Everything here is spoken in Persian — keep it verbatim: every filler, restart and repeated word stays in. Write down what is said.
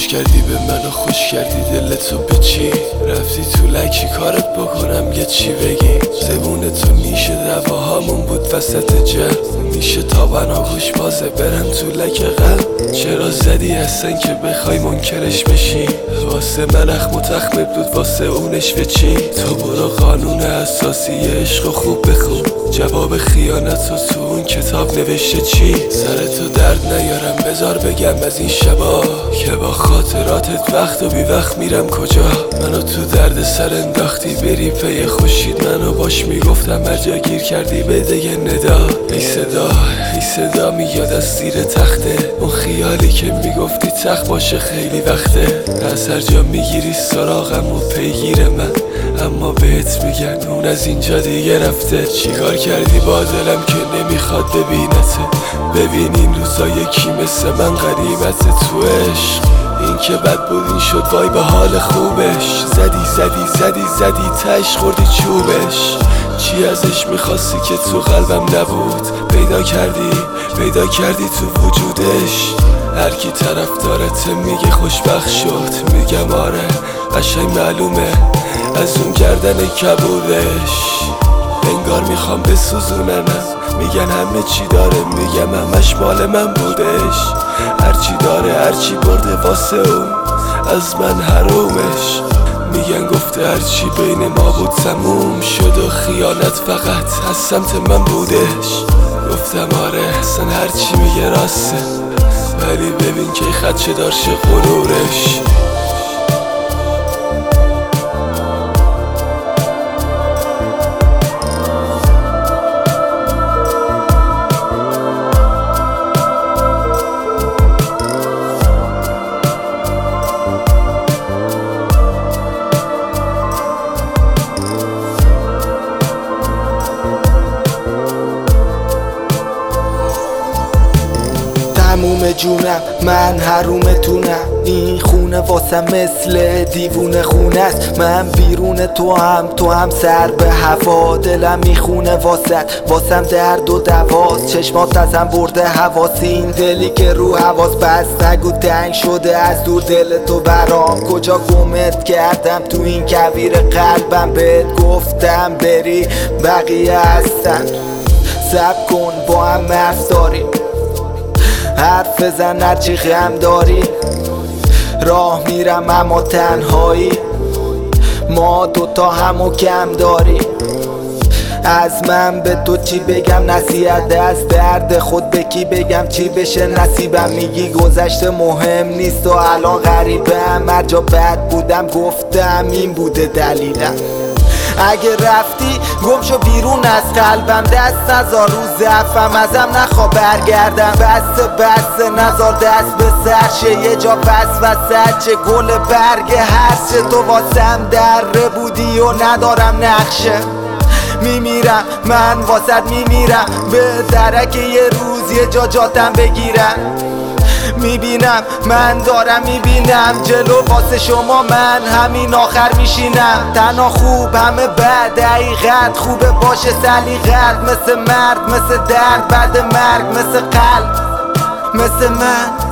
خوش کردی به منو، خوش کردی دلتو به چی رفتی تو لکی کارت بکنم یه چی بگی. زبون تو نیشه دواهامون بود وسط جب، میشه تا بنا گوش بازه برم تو لک غم. چرا زدی هستن که بخوای منکرش بشی؟ واسه من اخم و تخمه بود واسه اونش به چی؟ تو برو قانون اساسی عشق خوب بخون، جواب خیانت رو تو اون کتاب نوشته چی؟ سرتو درد نیارم بذار بگم از این شبا که با خاطراتت وقت و بی وقت میرم کجا. منو تو درد سر انداختی بری پی خوشید، منو باش میگفتم هرجا گیر کردی بده یه ندا. ای صدا ای صدا میاد از زیر تخته، اون خیالی که میگفتی تخت باشه خیلی وقته. از هر جا میگیری سراغم و پیگیر من، اما بهت میگن اون از اینجا دیگه رفته. چیکار کردی با دلم که نمیخواد ببینته؟ ببین این روزا یکی مثل من غریبت تو عشق. این که بد بود این شد وای به حال خوبش. زدی زدی زدی زدی تش خوردی چوبش. چی ازش میخواستی که تو قلبم نبود؟ پیدا کردی پیدا کردی تو وجودش. هر کی طرف دارته میگه خوشبخت شد، میگم آره قشنگ معلومه از اون گردن کبودش. انگار میخوام بسوزوننم، میگن همه چی داره، میگم همش مال من بودش. هرچی داره هرچی برده واسه اون از من حرومش. میگن گفته هرچی بین ما بود تموم شد و خیانت فقط از سمت من بودش. گفتم آره اصلا هرچی میگه راسته، ولی ببین که خدشه دارشه غرورش. تموم جونم من حرومتونم، این خونه واسم مثل دیوونه خونه است. من بیرون تو هم تو هم سر به هوا، دلم میخونه واسط واسم درد و دواست. چشمات ازم برده حواس، این دلی که رو حواس بست نگو تنگ شده از دور دل تو برام. کجا گمت کردم تو این کویر قلبم، بهت گفتم بری بقیه هستن. صبر کن با هم حرف داریم، حرف بزن هرچی غم داری. راه میرم اما تنهایی، ما دوتا همو کم داری. از من به تو چی بگم؟ نصیحت از درد خود به کی بگم؟ چی بشه نصیبم؟ میگی گذشته مهم نیست و الان غریبم. هر جا بد بودم گفتم این بوده دلیلم. اگه رفتی گم شو بیرون از قلبم، دست نزار رو ضعفم ازم نخوا برگردم. بس بس نزار دست به سرشه، یه جا پس وسط چه گل برگ هرچه. تو واسم دره بودی و ندارم نقشه، میمیرم من واسد میمیرم. به درک یه روز یه جا جاتم بگیرم. میبینم من دارم میبینم جلو واسه شما من همین آخر میشینم. تنها خوب همه بد، حقیقت خوبه باشه سلیقت. مثل مرد مثل درد بعد مرگ، مثل قلب مثل من.